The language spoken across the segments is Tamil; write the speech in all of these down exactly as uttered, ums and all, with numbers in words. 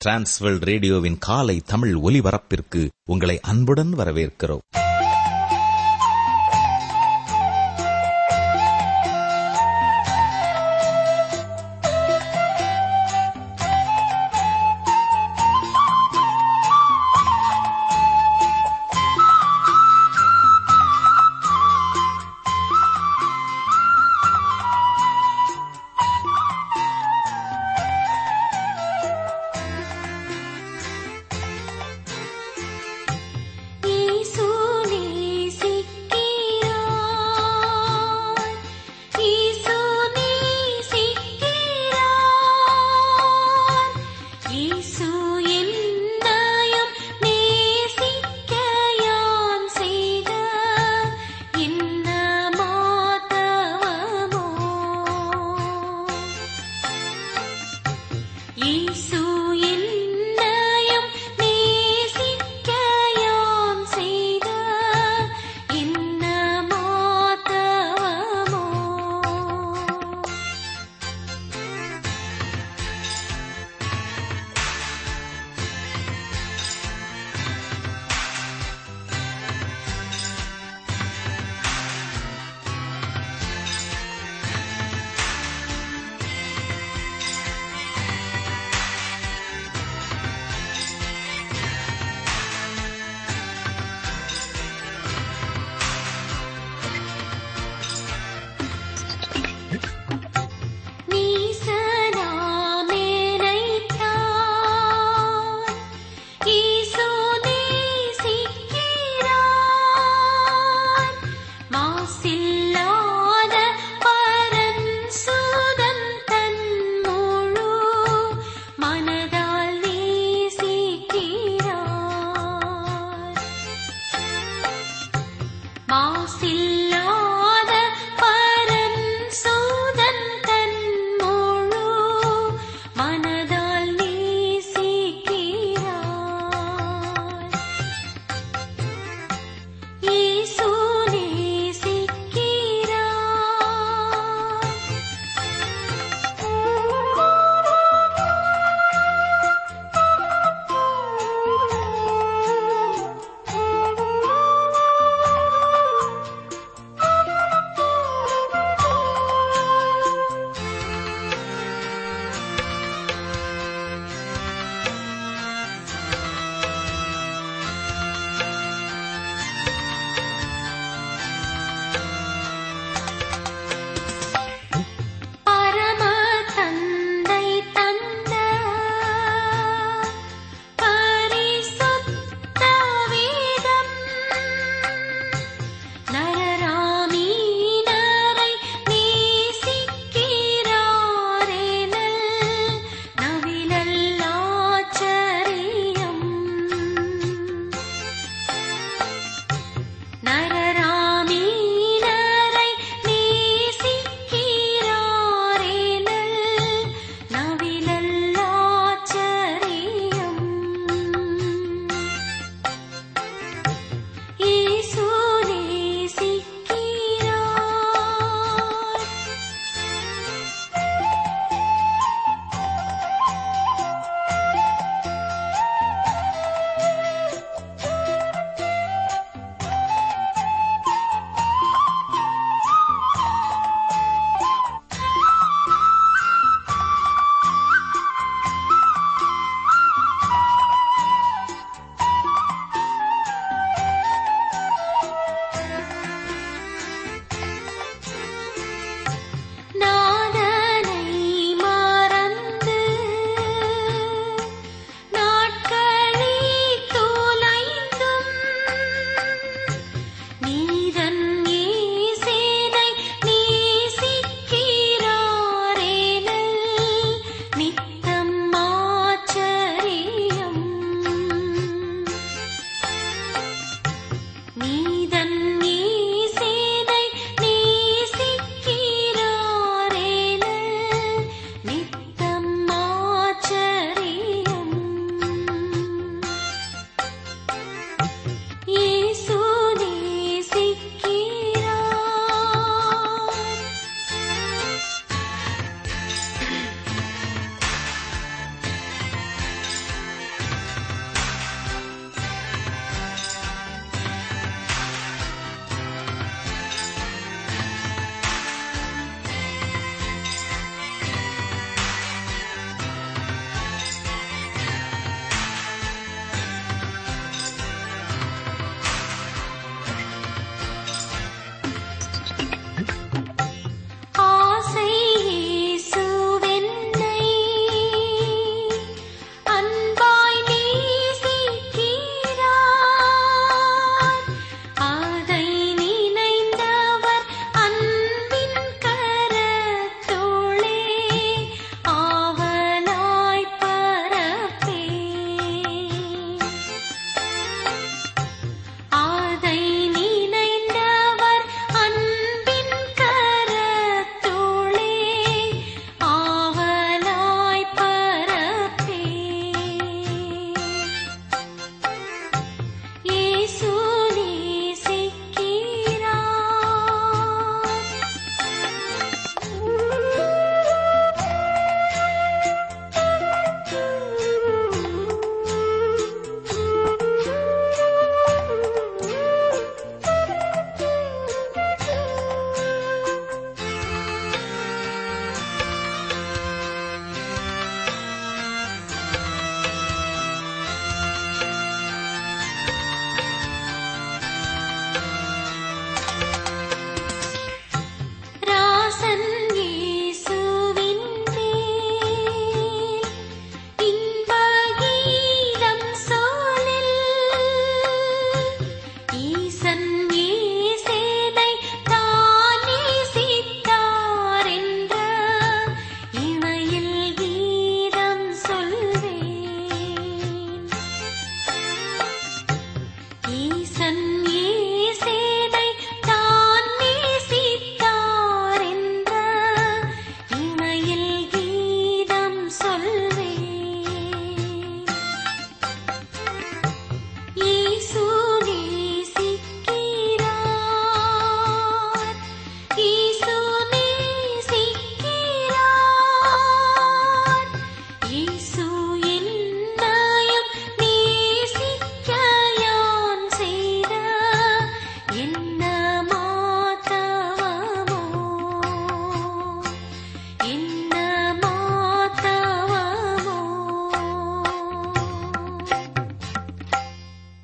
டிரான்ஸ்வேர்ல்ட் ரேடியோவின் காலை தமிழ் ஒலிபரப்பிற்கு உங்களை அன்புடன் வரவேற்கிறோம்.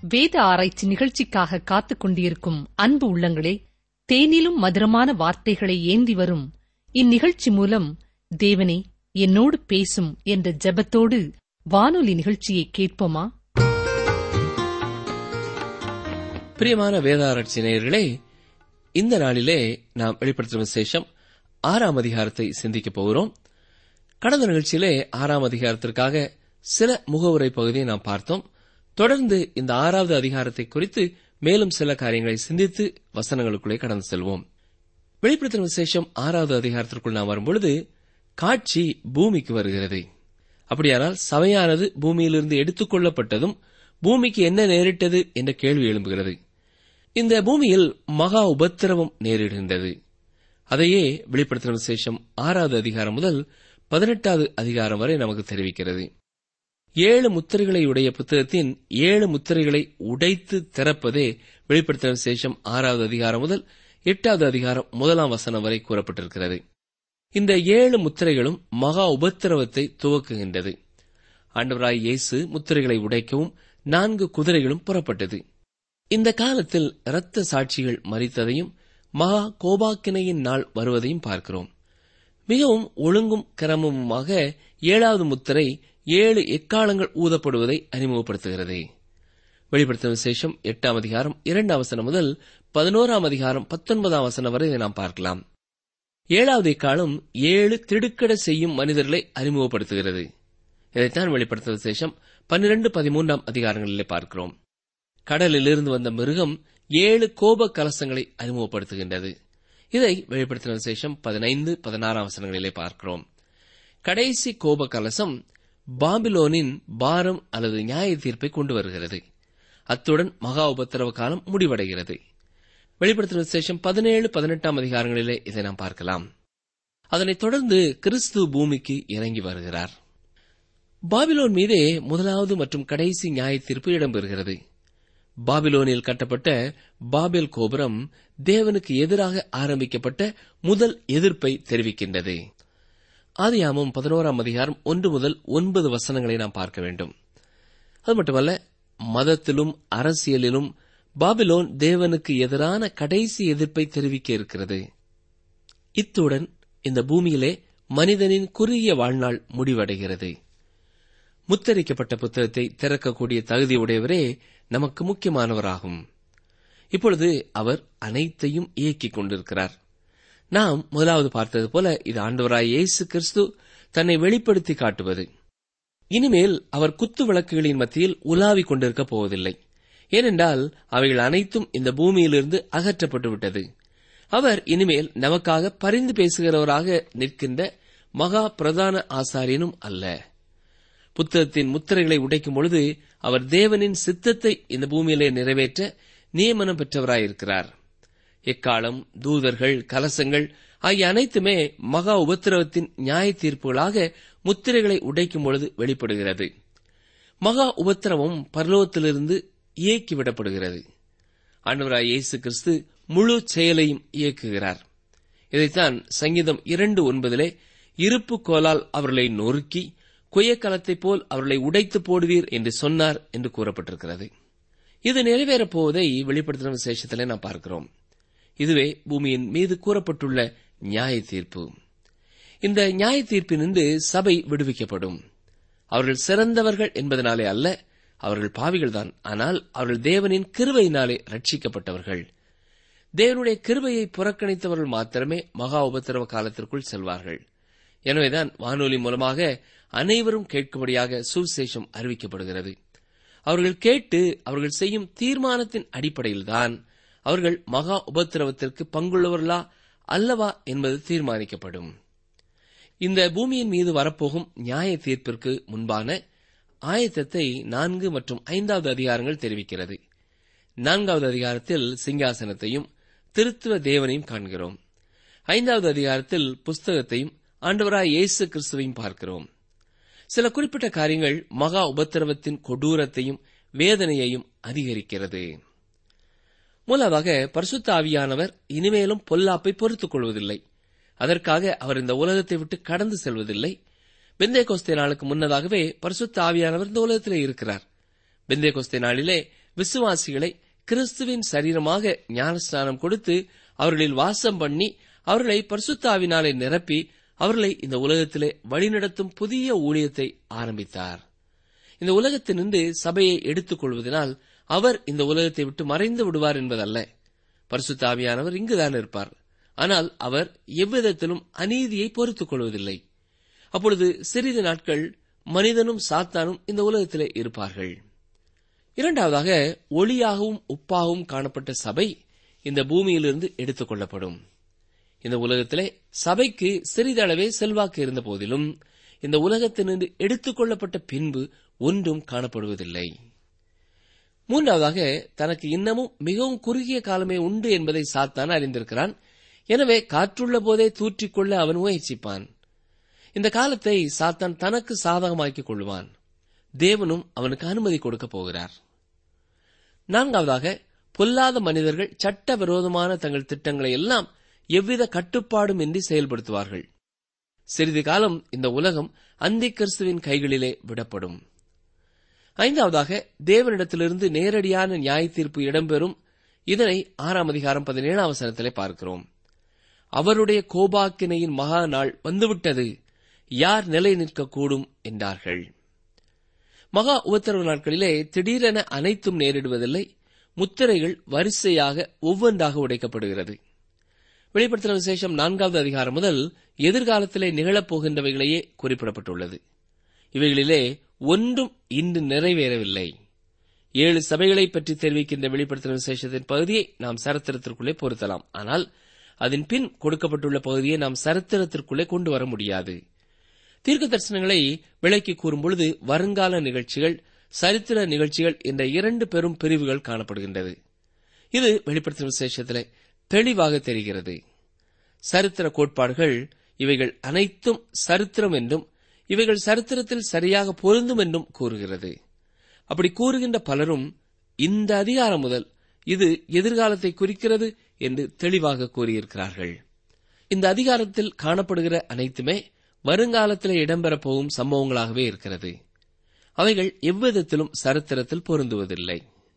வேத ஆராய்ச்சி நிகழ்ச்சிக்காக காத்துக் கொண்டிருக்கும் அன்பு உள்ளங்களே, தேனிலும் மதுரமான வார்த்தைகளை ஏந்தி வரும் இந்நிகழ்ச்சி மூலம் தேவனே என்னோடு பேசும் என்ற ஜெபத்தோடு வானொலி நிகழ்ச்சியை கேட்போமா? பிரியமான வேதாராய்ச்சி நேயர்களே, இந்த நாளிலே நாம் வெளிப்படுத்தும் விசேஷம் ஆறாம் அதிகாரத்தை சிந்திக்கப் போகிறோம். கடந்த நிகழ்ச்சியிலே ஆறாம் அதிகாரத்திற்காக சில முகவுரை பகுதியை நாம் பார்த்தோம். தொடர்ந்து இந்த ஆறாவது அதிகாரத்தை குறித்து மேலும் சில காரியங்களை சிந்தித்து வசனங்களுக்குள்ளே கடந்து செல்வோம். வெளிப்படுத்தும் விசேஷம் ஆறாவது அதிகாரத்திற்குள் நாம் வரும்பொழுது காட்சி பூமிக்கு வருகிறது. அப்படியானால் சபையானது பூமியிலிருந்து எடுத்துக் கொள்ளப்பட்டதும் பூமிக்கு என்ன நேரிட்டது என்ற கேள்வி எழும்புகிறது. இந்த பூமியில் மகா உபத்திரவம் நேரிடுகின்றது. அதையே வெளிப்படுத்தும் விசேஷம் ஆறாவது அதிகாரம் முதல் பதினெட்டாவது அதிகாரம் வரை நமக்கு தெரிவிக்கிறது. ஏழு முத்திரைகளை உடைய புத்தகத்தின் ஏழு முத்திரைகளை உடைத்து திறப்பதே வெளிப்படுத்தும் விசேஷம் ஆறாவது அதிகாரம் முதல் எட்டாவது அதிகாரம் முதலாம் வசனம் வரை கூறப்பட்டிருக்கிறது. இந்த ஏழு முத்திரைகளும் மகா உபத்திரவத்தை துவக்குகின்றது. ஆண்டவராய் இயேசு முத்திரைகளை உடைக்கவும் நான்கு குதிரைகளும் புறப்பட்டது. இந்த காலத்தில் இரத்த சாட்சிகள் மரித்ததையும் மகா கோபாக்கினையின் நாள் வருவதையும் பார்க்கிறோம். மிகவும் ஒழுங்கும் கிரமமுமாக ஏழாவது முத்திரை ஏழு எக்காலங்கள் ஊதப்படுவதை அறிமுகப்படுத்துகிறது. வெளிப்படுத்தும் விசேஷம் எட்டாம் அதிகாரம் இரண்டாம் வசனம் முதல் பதினோராம் அதிகாரம் பத்தொன்பதாம் வசனம் வரை இதை நாம் பார்க்கலாம். ஏழாவது எக்காலம் ஏழு திடுக்கிட செய்யும் மனிதர்களை அறிமுகப்படுத்துகிறது. இதைத்தான் வெளிப்படுத்தும் விசேஷம் பன்னிரண்டு பதிமூன்றாம் அதிகாரங்களிலே பார்க்கிறோம். கடலிலிருந்து வந்த மிருகம் ஏழு கோப கலசங்களை அறிமுகப்படுத்துகின்றது. இதை வெளிப்படுத்தின விசேஷம் பதினைந்து பதினாறாம் வசனங்களிலே பார்க்கிறோம். கடைசி கோப கலசம் பாபிலோனின் பாரம் அல்லது நியாய தீர்ப்பை கொண்டு வருகிறது. அத்துடன் மகா உபத்திரவ காலம் முடிவடைகிறது. வெளிப்படுத்தின விசேஷம் பதினேழு பதினெட்டாம் அதிகாரங்களிலே இதை நாம் பார்க்கலாம். அதனைத் தொடர்ந்து கிறிஸ்து பூமிக்கு இறங்கி வருகிறார். பாபிலோன் மீதே முதலாவது மற்றும் கடைசி நியாய தீர்ப்பு இடம்பெறுகிறது. பாபிலோனில் கட்டப்பட்ட பாபேல் கோபுரம் தேவனுக்கு எதிராக ஆரம்பிக்கப்பட்ட முதல் எதிர்ப்பை தெரிவிக்கின்றது. ஆதியாகமம் பதினோராம் அதிகாரம் ஒன்று முதல் ஒன்பது வசனங்களை நாம் பார்க்க வேண்டும். அது மட்டுமல்ல, மதத்திலும் அரசியலிலும் பாபிலோன் தேவனுக்கு எதிரான கடைசி எதிர்ப்பை தெரிவிக்க இருக்கிறது. இத்துடன் இந்த பூமியிலே மனிதனின் குறுகிய வாழ்நாள் முடிவடைகிறது. முத்தரிக்கப்பட்ட புத்தகத்தை திறக்கக்கூடிய தகுதி உடையவரே நமக்கு முக்கியமானவராகும். இப்பொழுது அவர் அனைத்தையும் இயக்கிக் கொண்டிருக்கிறார். நாம் முதலாவது பார்த்தது போல இது ஆண்டவராய் இயேசு கிறிஸ்து தன்னை வெளிப்படுத்தி காட்டுவது. இனிமேல் அவர் குத்து விளக்குகளின் மத்தியில் உலாவிக் கொண்டிருக்கப் போவதில்லை. ஏனென்றால் அவைகள் அனைத்தும் இந்த பூமியிலிருந்து அகற்றப்பட்டுவிட்டது. அவர் இனிமேல் நமக்காக பரிந்து பேசுகிறவராக நிற்கின்ற மகா பிரதான ஆசாரியனும் அல்ல. புத்தகத்தின் முத்திரைகளை உடைக்கும் பொழுது அவர் தேவனின் சித்தத்தை இந்த பூமியிலே நிறைவேற்ற நியமனம் பெற்றவராயிருக்கிறார். எக்காலம், தூதர்கள், கலசங்கள் ஆகிய அனைத்துமே மகா உபத்திரவத்தின் நியாய தீர்ப்புகளாக முத்திரைகளை உடைக்கும் பொழுது வெளிப்படுகிறது. மகா உபத்திரவம் பரலோகத்திலிருந்து இயக்கிவிடப்படுகிறது. ஆண்டவராய் இயேசு கிறிஸ்து முழு செயலையும் இயக்குகிறார். இதைத்தான் சங்கீதம் இரண்டு ஒன்பதிலே இருப்பு கோலால் அவர்களை நொறுக்கி குயக்கலத்தைப் போல் அவர்களை உடைத்து போடுவீர் என்று சொன்னார் என்று கூறப்பட்டிருக்கிறது. இது நிறைவேறப் போவதை வெளிப்படுத்தின விசேஷத்திலே நாம் பார்க்கிறோம். இதுவே பூமியின் மீது கூறப்பட்டுள்ள நியாய தீர்ப்பு. இந்த நியாய தீர்ப்பினின்று சபை விடுவிக்கப்படும். அவர்கள் சிறந்தவர்கள் என்பதனாலே அல்ல, அவர்கள் பாவிகள்தான். ஆனால் அவர்கள் தேவனின் கிருபையினாலே ரட்சிக்கப்பட்டவர்கள். தேவனுடைய கிருபையை புறக்கணித்தவர்கள் மாத்திரமே மகா உபத்திரவ காலத்திற்குள் செல்வார்கள். எனவேதான் வானொலி மூலமாக அனைவரும் கேட்கும்படியாக சுவிசேஷம் அறிவிக்கப்படுகிறது. அவர்கள் கேட்டு அவர்கள் செய்யும் தீர்மானத்தின் அடிப்படையில்தான் அவர்கள் மகா உபத்திரவத்திற்கு பங்குள்ளவர்களா அல்லவா என்பது தீர்மானிக்கப்படும். இந்த பூமியின் மீது வரப்போகும் நியாய தீர்ப்பிற்கு முன்பான ஆயத்தத்தை நான்கு மற்றும் ஐந்தாவது அதிகாரங்கள் தெரிவிக்கிறது. நான்காவது அதிகாரத்தில் சிங்காசனத்தையும் திருத்துவ தேவனையும் காண்கிறோம். ஐந்தாவது அதிகாரத்தில் புஸ்தகத்தையும் ஆண்டவராய் இயேசு கிறிஸ்துவையும் பார்க்கிறோம். சில குறிப்பிட்ட காரியங்கள் மகா உபத்திரவத்தின் கொடூரத்தையும் வேதனையையும் அதிகரிக்கிறது. மூலமாக பரிசுத்த ஆவியானவர் இனிமேலும் பொல்லாப்பை பொறுத்துக் கொள்வதில்லை. அதற்காக அவர் இந்த உலகத்தை விட்டு கடந்து செல்வதில்லை. பெந்தேகோஸ்தே நாளுக்கு முன்னதாகவே பரிசுத்த ஆவியானவர் இந்த உலகத்திலே இருக்கிறார். பெந்தேகோஸ்தே நாளிலே விசுவாசிகளை கிறிஸ்துவின் சரீரமாக ஞானஸ்நானம் கொடுத்து அவர்களில் வாசம் பண்ணி அவர்களை பரிசுத்த ஆவினாலே நிரப்பி அவர்களை இந்த உலகத்திலே வழிநடத்தும் புதிய ஊழியத்தை ஆரம்பித்தார். இந்த உலகத்தினின்று சபையை எடுத்துக் கொள்வதனால் அவர் இந்த உலகத்தை விட்டு மறைந்து விடுவார் என்பதல்ல. பரிசுத்த ஆவியானவர் இங்குதான் இருப்பார். ஆனால் அவர் எவ்விதத்திலும் அநீதியை பொறுத்துக் கொள்வதில்லை. அப்பொழுது சிறிது நாட்கள் மனிதனும் சாத்தானும் இந்த உலகத்திலே இருப்பார்கள். இரண்டாவதாக, ஒளியாகவும் உப்பாகவும் காணப்பட்ட சபை இந்த பூமியிலிருந்து எடுத்துக் கொள்ளப்படும். இந்த உலகத்திலே சபைக்கு சிறிதளவே செல்வாக்கு இருந்த போதிலும் இந்த உலகத்தினின்று எடுத்துக் கொள்ளப்பட்ட பின்பு ஒன்றும் காணப்படுவதில்லை. மூன்றாவதாக, தனக்கு இன்னமும் மிகவும் குறுகிய காலமே உண்டு என்பதை சாத்தான் அறிந்திருக்கிறான். எனவே காற்றுள்ள போதே தூற்றிக்கொள்ள அவன் முயற்சிப்பான். இந்த காலத்தை சாத்தான் தனக்கு சாதகமாக்கிக் கொள்வான். தேவனும் அவனுக்கு அனுமதி கொடுக்க போகிறார். நான்காவதாக, பொல்லாத மனிதர்கள் சட்ட விரோதமான தங்கள் திட்டங்களை எல்லாம் எவ்வித கட்டுப்பாடும் இன்றி செயல்படுத்துவார்கள். சிறிது காலம் இந்த உலகம் அந்தி கிறிஸ்துவின் கைகளிலே விடப்படும். ஐந்தாவதாக, தேவனிடத்திலிருந்து நேரடியான நியாய தீர்ப்பு இடம்பெறும். இதனை ஆறாம் அதிகாரம் பதினேழாம் வசனத்திலே பார்க்கிறோம். அவருடைய கோபாக்கினையின் மகா நாள் வந்துவிட்டது, யார் நிலை நிற்கக்கூடும் என்றார்கள். மகா உபத்திரவு நாட்களிலே திடீரென அனைத்தும் நேரிடுவதில்லை. முத்திரைகள் வரிசையாக ஒவ்வொன்றாக உடைக்கப்படுகிறது. வெளிப்படுத்தின விசேஷம் நான்காவது அதிகாரம் முதல் எதிர்காலத்திலே நிகழப்போகின்றவைகளையே குறிப்பிடப்பட்டுள்ளது. இவைகளிலே ஒன்றும் இன்று நிறைவேறவில்லை. ஏழு சபைகளை பற்றி தெரிவிக்கின்ற வெளிப்படுத்தின விசேஷத்தின் பகுதியை நாம் சரித்திரத்திற்குள்ளே பொருத்தலாம். ஆனால் அதன் பின் கொடுக்கப்பட்டுள்ள பகுதியை நாம் சரித்திரத்திற்குள்ளே கொண்டு வர முடியாது. தீர்க்க தரிசனங்களை விளக்கி கூறும்பொழுது வருங்கால நிகழ்ச்சிகள், சரித்திர நிகழ்ச்சிகள் என்ற இரண்டு பெரும் பிரிவுகள் காணப்படுகின்றது. இது வெளிப்படுத்தின விசேஷத்திலே தெளிவாக தெரிகிறது. சரித்திர கோட்பாடுகள் இவைகள் அனைத்தும் சரித்திரம் என்றும் இவைகள் சரித்திரத்தில் சரியாக பொருந்தும் என்றும் கூறுகிறது. அப்படி கூறுகின்ற பலரும் இந்த அதிகாரம் முதல் இது எதிர்காலத்தை குறிக்கிறது என்று தெளிவாக கூறியிருக்கிறார்கள். இந்த அதிகாரத்தில் காணப்படுகிற அனைத்துமே வருங்காலத்தில் இடம்பெறப் போகும் சம்பவங்களாகவே இருக்கிறது. அவைகள் எவ்விதத்திலும் சரித்திரத்தில் பொருந்துவதில்லை.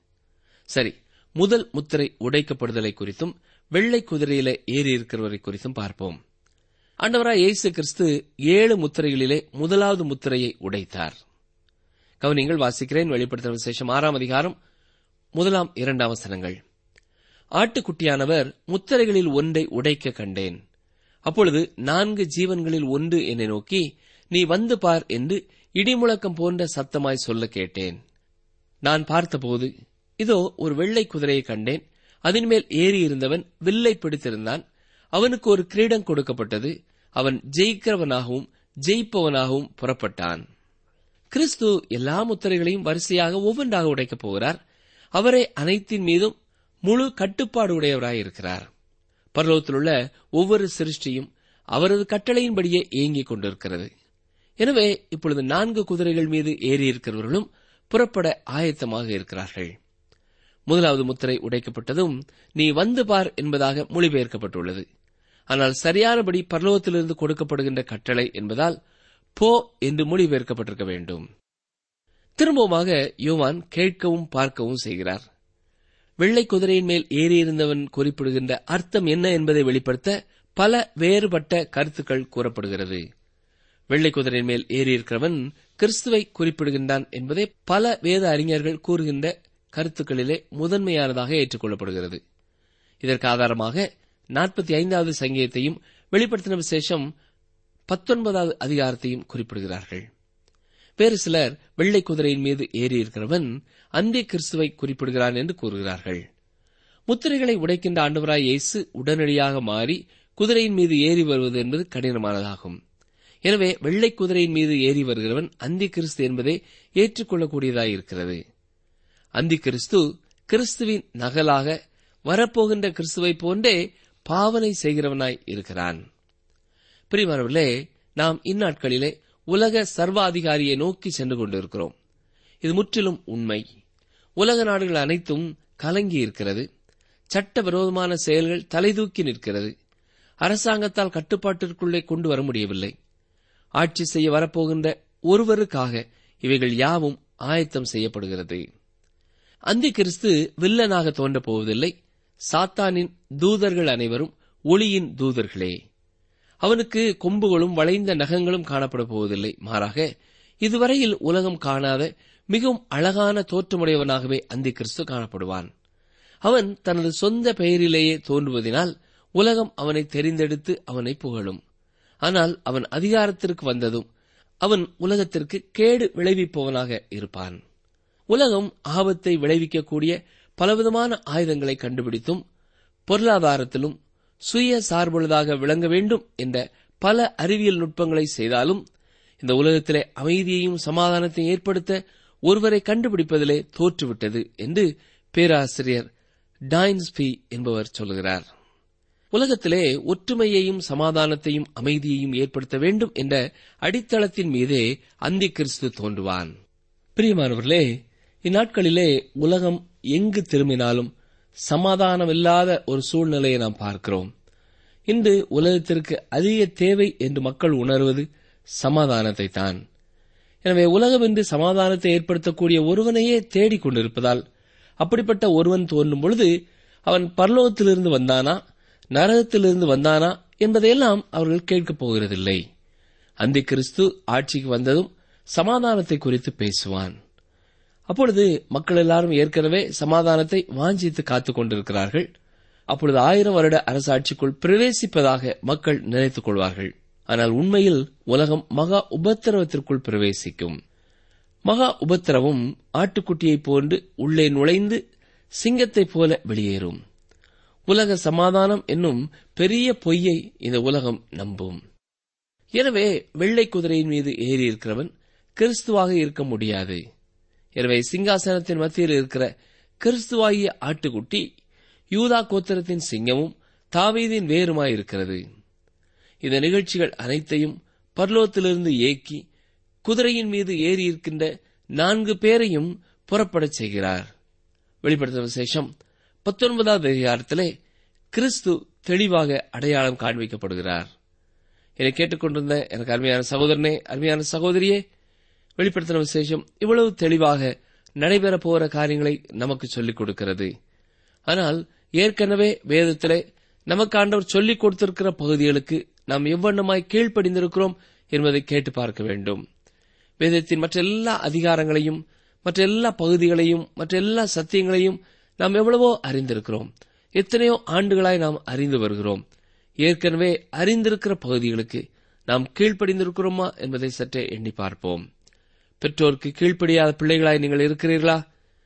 சரி, முதல் முத்திரை உடைக்கப்படுதலை குறித்தும் வெள்ளை குதிரையிலே ஏறியிருக்கிறவரை குறித்தும் பார்ப்போம். ஆண்டவராய் இயேசு கிறிஸ்து ஏழு முத்திரைகளிலே முதலாவது முத்திரையை உடைத்தார். கவனிங்கள், வாசிக்கிறேன். வெளிப்படுத்தின விசேஷம் ஆறாம் அதிகாரம் முதலாம் இரண்டாம் வசனங்கள். ஆட்டுக்குட்டியானவர் முத்திரைகளில் ஒன்றை உடைக்க கண்டேன். அப்பொழுது நான்கு ஜீவன்களில் ஒன்று என்னை நோக்கி, நீ வந்து பார் என்று இடிமுழக்கம் போன்ற சத்தமாய் சொல்ல கேட்டேன். நான் பார்த்தபோது இதோ ஒரு வெள்ளை குதிரையை கண்டேன். அதன் மேல் ஏறியிருந்தவன் வில்லை பிடித்திருந்தான். அவனுக்கு ஒரு கிரீடம் கொடுக்கப்பட்டது. அவன் ஜெயிக்கிறவனாகவும் ஜெயிப்பவனாகவும் புறப்பட்டான். கிறிஸ்து எல்லா முத்திரைகளையும் வரிசையாக ஒவ்வொன்றாக உடைக்கப் போகிறார். அவரே அனைத்தின் மீதும் முழு கட்டுப்பாடு உடையவராயிருக்கிறார். பரலோகத்தில் உள்ள ஒவ்வொரு சிருஷ்டியும் அவரது கட்டளையின்படியே இயங்கிக் கொண்டிருக்கிறது. எனவே இப்பொழுது நான்கு குதிரைகள் மீது ஏறியிருக்கிறவர்களும் புறப்பட ஆயத்தமாக இருக்கிறார்கள். முதலாவது முத்திரை உடைக்கப்பட்டதும் நீ வந்து பார் என்பதாக மொழிபெயர்க்கப்பட்டுள்ளது. ஆனால் சரியானபடி பரலோகத்திலிருந்து கொடுக்கப்படுகின்ற கட்டளை என்பதால் போ என்று மொழிபெயர்க்கப்பட்டிருக்க வேண்டும். திரும்பவுமாக யோவான் கேட்கவும் பார்க்கவும் செய்கிறார். வெள்ளை குதிரையின் மேல் ஏறியிருந்தவன் குறிப்பிடுகின்ற அர்த்தம் என்ன என்பதை வெளிப்படுத்த பல வேறுபட்ட கருத்துக்கள் கூறப்படுகிறது. வெள்ளை குதிரையின் மேல் ஏறியிருக்கிறவன் கிறிஸ்துவை குறிப்பிடுகின்றான் என்பதை பல வேத அறிஞர்கள் கூறுகின்ற கருத்துக்களிலே முதன்மையானதாக ஏற்றுக்கொள்ளப்படுகிறது. இதற்கு ஆதாரமாக நாற்பத்தி ஐந்தாவது சங்கீதத்தையும் வெளிப்படுத்தின விசேஷம் பத்தொன்பதாவது அதிகாரத்தையும் குறிப்பிடுகிறார்கள். வேறு சிலர் வெள்ளை குதிரையின் மீது ஏறியிருக்கிறவன் அந்தி கிறிஸ்துவை குறிப்பிடுகிறான் என்று கூறுகிறார்கள். முத்திரைகளை உடைக்கின்ற ஆண்டவராய் இயேசு உடனடியாக மாறி குதிரையின் மீது ஏறி வருவது என்பது கடினமானதாகும். எனவே வெள்ளை குதிரையின் மீது ஏறி வருகிறவன் அந்தி கிறிஸ்து என்பதை ஏற்றுக்கொள்ளக்கூடியதாயிருக்கிறது. அந்தி கிறிஸ்து கிறிஸ்துவின் நகலாக வரப்போகின்ற கிறிஸ்துவை போன்றே பாவனை செய்கிறவனாய் இருக்கிறான். பிரியமானவர்களே, நாம் இந்நாட்களிலே உலக சர்வாதிகாரியை நோக்கி சென்று கொண்டிருக்கிறோம். இது முற்றிலும் உண்மை. உலக நாடுகள் அனைத்தும் கலங்கி இருக்கிறது. சட்ட விரோதமான செயல்கள் தலைதூக்கி நிற்கிறது. அரசாங்கத்தால் கட்டுப்பாட்டிற்குள்ளே கொண்டு வர முடியவில்லை. ஆட்சி செய்ய வரப்போகின்ற ஒருவருக்காக இவைகள் யாவும் ஆயத்தம் செய்யப்படுகிறது. அந்தி கிறிஸ்து வில்லனாக தோன்றப் போவதில்லை. சாத்தானின் தூதர்கள் அனைவரும் ஒளியின் தூதர்களே. அவனுக்கு கொம்புகளும் வளைந்த நகங்களும் காணப்பட போவதில்லை. மாறாக இதுவரையில் உலகம் காணாத மிகவும் அழகான தோற்றமுடையவனாகவே அந்தி கிறிஸ்து காணப்படுவான். அவன் தனது சொந்த பெயரிலேயே தோன்றுவதனால் உலகம் அவனை தெரிந்தெடுத்து அவனை புகழும். ஆனால் அவன் அதிகாரத்திற்கு வந்ததும் அவன் உலகத்திற்கு கேடு விளைவிப்பவனாக இருப்பான். உலகம் ஆபத்தை விளைவிக்கக்கூடிய பலவிதமான ஆயுதங்களை கண்டுபிடித்தும் பொருளாதாரத்திலும் சுய சார்புள்ளதாக விளங்க வேண்டும் என்ற பல அறிவியல் நுட்பங்களை செய்தாலும் இந்த உலகத்திலே அமைதியையும் சமாதானத்தையும் ஏற்படுத்த ஒருவரை கண்டுபிடிப்பதிலே தோற்றுவிட்டது என்று பேராசிரியர் டைன்ஸ்பி என்பவர் சொல்கிறார். உலகத்திலே ஒற்றுமையையும் சமாதானத்தையும் அமைதியையும் ஏற்படுத்த வேண்டும் என்ற அடித்தளத்தின் மீதே அந்தி கிறிஸ்து தோன்றுவான். பிரியமானவர்களே, இந்நாட்களிலே உலகம் எங்கு திரும்பினாலும் சமாதானமில்லாத ஒரு சூழ்நிலையை நாம் பார்க்கிறோம். இன்று உலகத்திற்கு அதிக தேவை என்று மக்கள் உணர்வது சமாதானத்தை தான். எனவே உலகம் இன்று சமாதானத்தை ஏற்படுத்தக்கூடிய ஒருவனையே தேடிக் கொண்டிருப்பதால் அப்படிப்பட்ட ஒருவன் தோன்றும் பொழுது அவன் பரலோகத்திலிருந்து வந்தானா நரகத்திலிருந்து வந்தானா என்பதையெல்லாம் அவர்கள் கேட்கப் போகிறதில்லை. அந்தி கிறிஸ்து ஆட்சிக்கு வந்ததும் சமாதானத்தை குறித்து பேசுவான். அப்பொழுது மக்கள் எல்லாரும் ஏற்கனவே சமாதானத்தை வாஞ்சித்து காத்துக் கொண்டிருக்கிறார்கள். அப்பொழுது ஆயிரம் வருட அரசாட்சிக்குள் பிரவேசிப்பதாக மக்கள் நினைத்துக் கொள்வார்கள். ஆனால் உண்மையில் உலகம் மகா உபத்திரவத்திற்குள் பிரவேசிக்கும். மகா உபத்திரவம் ஆட்டுக்குட்டியைப் போன்று உள்ளே நுழைந்து சிங்கத்தைப் போல வெளியேறும். உலக சமாதானம் என்னும் பெரிய பொய்யை இந்த உலகம் நம்பும். எனவே வெள்ளை குதிரையின் மீது ஏறியிருக்கிறவன் கிறிஸ்துவாக இருக்க முடியாது. எனவே சிங்காசனத்தின் மத்தியில் இருக்கிற கிறிஸ்துவாகிய ஆட்டுக்குட்டி யூதா கோத்திரத்தின் சிங்கமும் தாவீதின் வேருமாயிருக்கிறது. இந்த நிகழ்ச்சிகள் அனைத்தையும் பர்லோகத்திலிருந்து ஏக்கி குதிரையின் மீது ஏறியிருக்கின்ற நான்கு பேரையும் புறப்படச் செய்கிறார். வெளிப்படுத்தின விசேஷம் பத்தொன்பதாவது அதிகாரத்திலே கிறிஸ்து தெளிவாக அடையாளம் காண்பிக்கப்படுகிறார். என்னை கேட்டுக்கொண்டிருந்த எனக்கு அருமையான சகோதரனே, அருமையான சகோதரியே, வெளிப்படுத்தின விசேஷம் இவ்வளவு தெளிவாக நடைபெறப் போகிற காரியங்களை நமக்கு சொல்லிக் கொடுக்கிறது. ஆனால் ஏற்கனவே வேதத்திலே நமக்கு ஆண்டவர் சொல்லிக் கொடுத்திருக்கிற பகுதிகளுக்கு நாம் எவ்வண்ணமாய் கீழ்ப்படிந்திருக்கிறோம் என்பதை கேட்டு பார்க்க வேண்டும். வேதத்தின் மற்ற எல்லா அதிகாரங்களையும் மற்ற எல்லா பகுதிகளையும் மற்ற எல்லா சத்தியங்களையும் நாம் எவ்வளவோ அறிந்திருக்கிறோம். எத்தனையோ ஆண்டுகளாய் நாம் அறிந்து வருகிறோம். ஏற்கனவே அறிந்திருக்கிற பகுதிகளுக்கு நாம் கீழ்ப்படிந்திருக்கிறோமா என்பதை சற்றே எண்ணி பார்ப்போம். பெற்றோருக்கு கீழ்ப்படியாத பிள்ளைகளாய் நீங்கள் இருக்கிறீர்களா?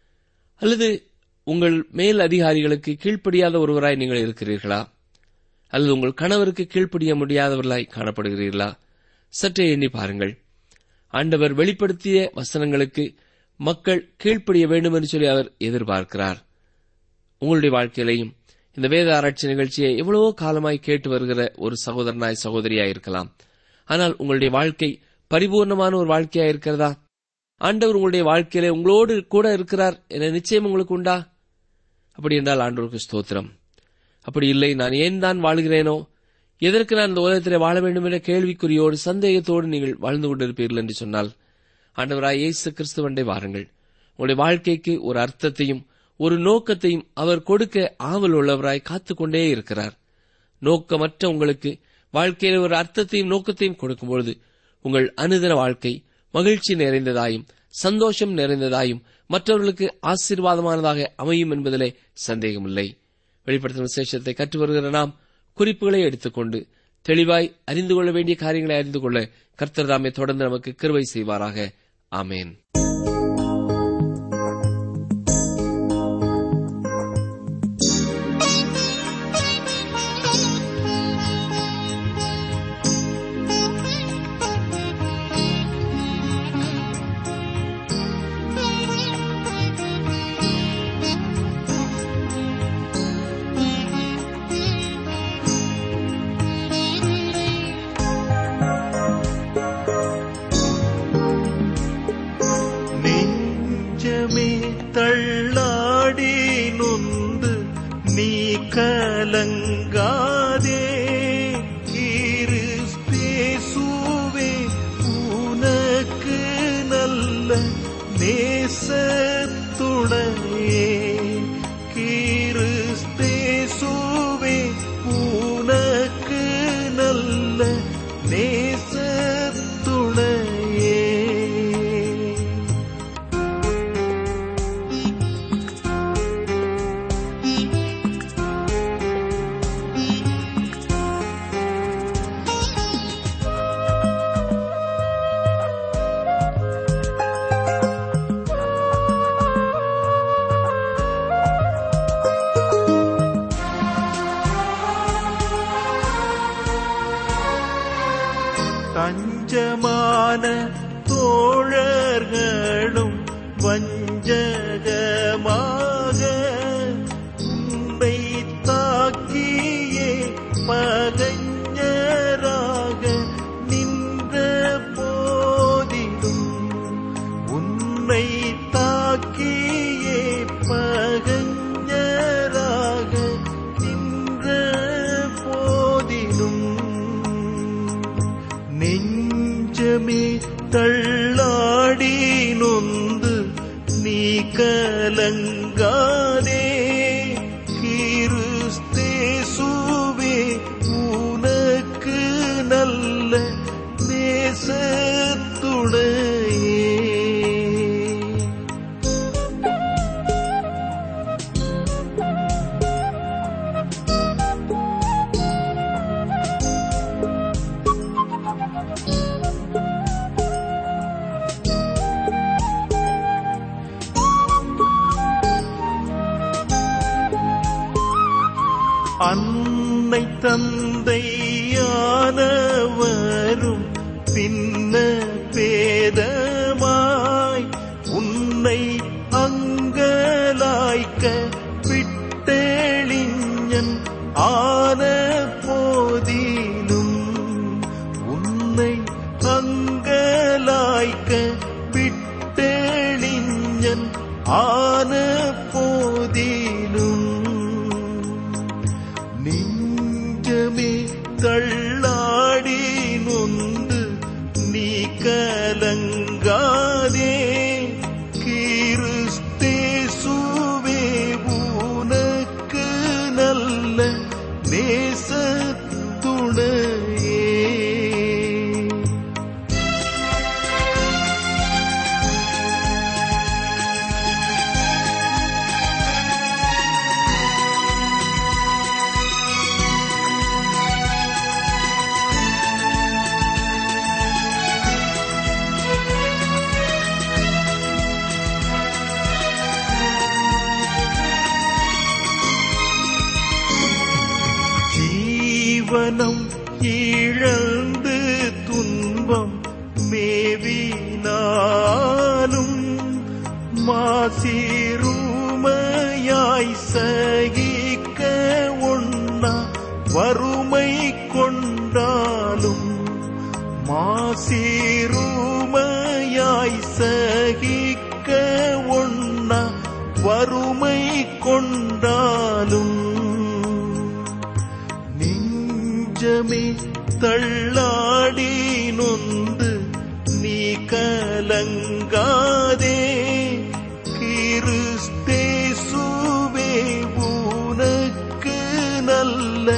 அல்லது உங்கள் மேல் அதிகாரிகளுக்கு கீழ்ப்படியாத ஒருவராய் நீங்கள் இருக்கிறீர்களா? அல்லது உங்கள் கணவருக்கு கீழ்ப்படிய முடியாதவர்களாய் காணப்படுகிறீர்களா? சற்றே எண்ணி பாருங்கள். ஆண்டவர் வெளிப்படுத்திய வசனங்களுக்கு மக்கள் கீழ்ப்படிய வேண்டும் என்று சொல்லி அவர் எதிர்பார்க்கிறார். உங்களுடைய வாழ்க்கையிலையும் இந்த வேத ஆராய்ச்சி நிகழ்ச்சியை எவ்வளவோ காலமாய் கேட்டு வருகிற ஒரு சகோதரனாய் சகோதரியாய் இருக்கலாம். ஆனால் உங்களுடைய வாழ்க்கை பரிபூர்ணமான ஒரு வாழ்க்கையா இருக்கிறதா? ஆண்டவர் உங்களுடைய வாழ்க்கையிலே உங்களோடு கூட இருக்கிறார் என நிச்சயம் உங்களுக்கு உண்டா? அப்படி என்றால் ஆண்டவருக்கு ஸ்தோத்திரம். அப்படி இல்லை, நான் ஏன் தான் வாழ்கிறேனோ, எதற்கு நான் இந்த உலகத்திலே வாழ வேண்டும் என்ற கேள்விக்குறியோடு சந்தேகத்தோடு நீங்கள் வாழ்ந்து கொண்டிருப்பீர்கள் என்று சொன்னால், ஆண்டவராய் இயேசு கிறிஸ்துவண்டை வாருங்கள். உங்களுடைய வாழ்க்கைக்கு ஒரு அர்த்தத்தையும் ஒரு நோக்கத்தையும் அவர் கொடுக்க ஆவல் உள்ளவராய் காத்துக்கொண்டே இருக்கிறார். நோக்கமற்ற உங்களுக்கு வாழ்க்கையில் ஒரு அர்த்தத்தையும் நோக்கத்தையும் கொடுக்கும்பொழுது உங்கள் அனுதின வாழ்க்கை மகிழ்ச்சி நிறைந்ததாயும் சந்தோஷம் நிறைந்ததாயும் மற்றவர்களுக்கு ஆசீர்வாதமானதாக அமையும் என்பதிலே சந்தேகமில்லை. வெளிப்படுத்தும் விசேஷத்தை கற்று வருகிற நாம் குறிப்புகளை எடுத்துக்கொண்டு தெளிவாய் அறிந்து கொள்ள வேண்டிய காரியங்களை அறிந்து கொள்ள கர்த்தர் தாமே தொடர்ந்து நமக்கு கிருபை செய்வாராக. ஆமேன். தள்ளாடி நொந்து நீ கலங்காதே, கிறிஸ்தேசுவே உனக்கு நல்ல நேசத்தை துணையே கிறிஸ்தேசுவே உனக்கு நல்ல நேச துணையே. தஞ்சமான தோழர்களும் வஞ்சகமாக உன்னை தாக்கியே பகைஞராக நின்ற போதிலும் உன்னை தாக்கியே பகைஞராக நின்ற போதிலும் நெஞ்சமே தள்ளாடி நொந்து நீ கலங்காதே கிறிஸ்தேசுவே உனக்கு நல்ல நேசத்துணையே. அன்னை தந்தையானவரும் பின்ன பேதமாய் உன்னை அங்கலாய்க்க விட்டெளிஞன் ஆன போதிலும் உன்னை அங்கலாய்க்க விட்டெளிஞன் ஆன போதிலும் நெஞ்சமே தள்ளாடி நொந்து நீ கலங்காதே கிறிஸ்தேசுவே உனக்கு நல்ல நேசத்துணையே. ஜீவனம் இழந்து துன்பம் மேவினாலும் மாசிறுமையாய் சகிக்க ஒண்ணா வறுமை கொண்டாலும் மாசிறுமையாய் சகிக்க ஒண்ணா வறுமை கொண்டாலும் நெஞ்சமே தள்ளாடி நொந்து நீ கலங்காதே கிறிஸ்தேசுவே உனக்கு நல்ல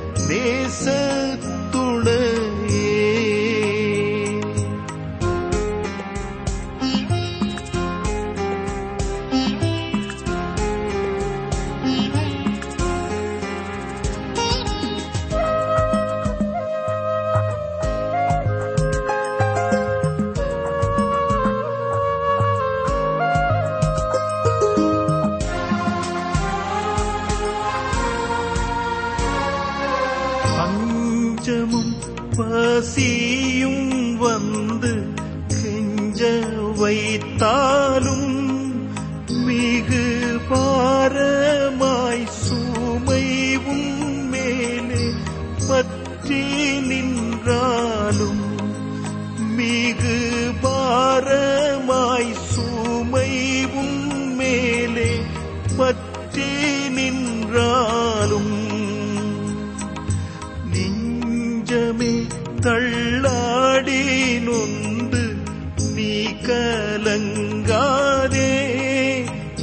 நேசத்துணையே. பஞ்சமும் பசியும் வந்து கெஞ்ச வைத்தாலும் மிகு பாரமாய் சுமைவும் மேலே பற்றி நின்றாலும் மிகு பாரமாய் சுமைவும் மேலே பற்றி நின்றாலும் நெஞ்சமே தள்ளாடி நொந்து நீ கலங்காதே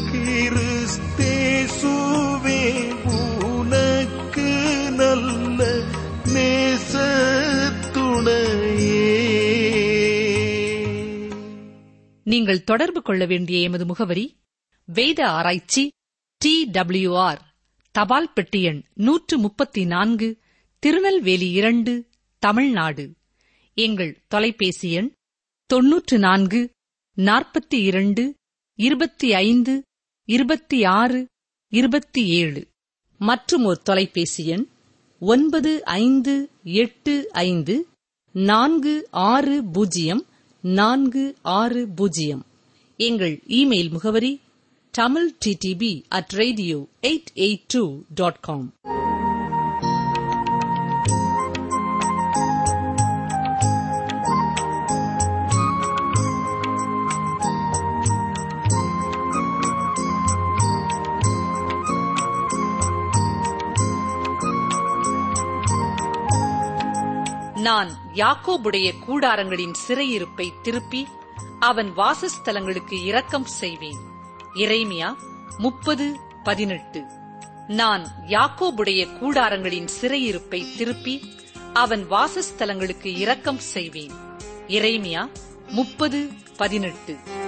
நீங்கள் தொடர்பு கொள்ள வேண்டிய எமது முகவரி: வேத ஆராய்ச்சி, டி டபிள்யூ ஆர், தபால் பெட்டி எண் நூற்று முப்பத்தி நான்கு, திருநெல்வேலி இரண்டு, தமிழ்நாடு. எங்கள் தொலைபேசி எண் தொன்னூற்று நான்கு நாற்பத்தி இரண்டு இருபத்தி ஐந்து இருபத்தி ஆறு இருபத்தி ஏழு. மற்றும் ஒரு தொலைபேசி எண் ஒன்பது ஐந்து எட்டு ஐந்து நான்கு ஆறு பூஜ்ஜியம் நான்கு ஆறு பூஜ்ஜியம். எங்கள் இமெயில் முகவரி Tamil DTP at radio eight eight two dot com. நான் யாக்கோபுடைய கூடாரங்களின் சிறையிருப்பை திருப்பி அவன் வாசஸ்தலங்களுக்கு இரக்கம் செய்வேன். எரேமியா முப்பது பதினெட்டு. நான் யாக்கோபுடைய கூடாரங்களின் சிறையிருப்பை திருப்பி அவன் வாசஸ்தலங்களுக்கு இரக்கம் செய்வேன். எரேமியா முப்பது பதினெட்டு.